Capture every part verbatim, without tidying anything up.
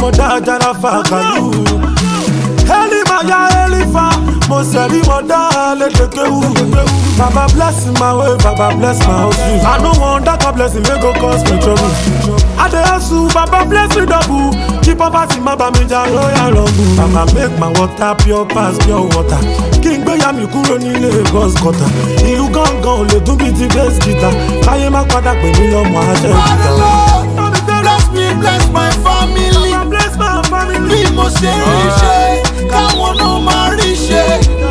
mo da jara fa kalu. Heli maya elifa, mo seri mo da le kekewu. Baba bless my way, Baba bless my house. I no want that God blessing may go cause me trouble. I dey hustle, Baba bless me double. Keep up as my bami ja royal rumble. Baba make my water pure pass pure water. King gbe ya mi kúrò ní Lagos gutter. Ìlú gangan ò lè dún bí ti bass guitar. Káyé má padà pè mí lọ́mọ àṣẹ guitar. Bless me, bless my family. Baba bless my family. Bí mo ṣe rí ṣe, káwọn náà máa rí ṣe.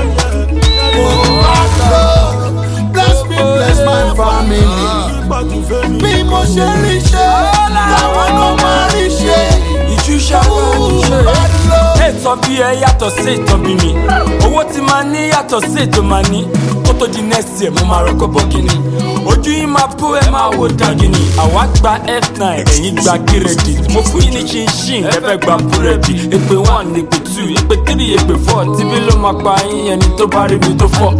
Bless me, bless my family. Bí mo ṣe rí ṣe, káwọn náà máa rí ṣe. Ìjúṣà ètò bí ẹ yàtọ̀ sí ètò bí mi. Owó tí máa ní yàtọ̀ sí ètò máa ní. Kó tó di next year mo máa rọ́kọ̀ bọ́kínì. Ojú yín máa bó ẹ máa wo dàgìnì. Àwa gba F nine ẹ̀yìn gba kírẹ́dì. Mo fún yín ní chinchin ẹ fẹ́ gba búrẹ́dì. Èpè one, èpè two, èpè three, èpè four. Tíbí ló máa pa yín ẹni tó bá rí mi tó fọ́.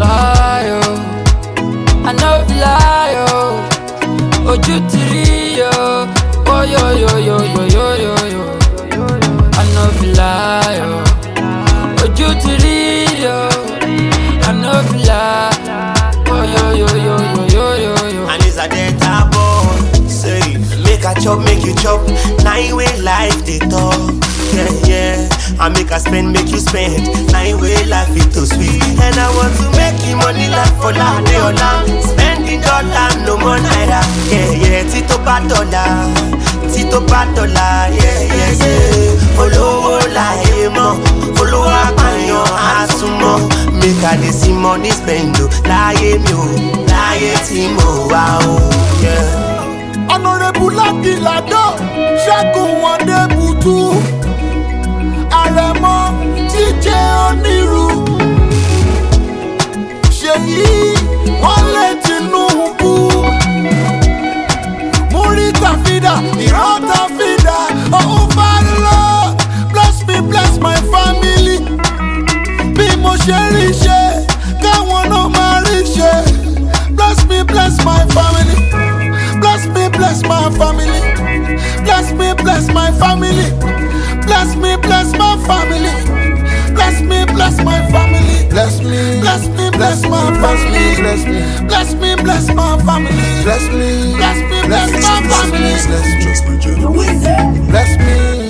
I know if lie yo, ojú ti rí yo, oh yo yo yo yo yo yo yo. I know if lie yo, ojú ti rí yo, I know if lie, oh yo yo yo yo yo yo yo. And it's a data boy, say make a chop, make you chop. Nine way life they talk, yeah yeah. I make a spend, make you spend. Nine way life it too sweet. And I want to make you money like for la day or la. Spending dollar, no more naira. Yeah, yeah, Tito bad dollar, Tito bad dollar. Yeah, yeah, yeah. Follow la emo, follow up on your asumo. Make a dey see money spend. Lie me, lie timo, wow, yeah. Honorable Lucky Lado, Shaku Wande Butu. Aremo, D J Oniru. Sheyi, Wale Tinubu. Murita Fida, Irota Fida. Oh, Father Lord, bless me, bless my family. Bí mo ṣe rí ṣe, káwọn náà máa rí ṣe. Bless me, bless my family. Bless me, bless my family. Bless me, bless my family. Bless me, bless my family. Bless me, bless my family. Bless me, bless me, bless my family. Bless me, bless me, bless my family. Bless me, bless me, bless my family. Bless me, bless me.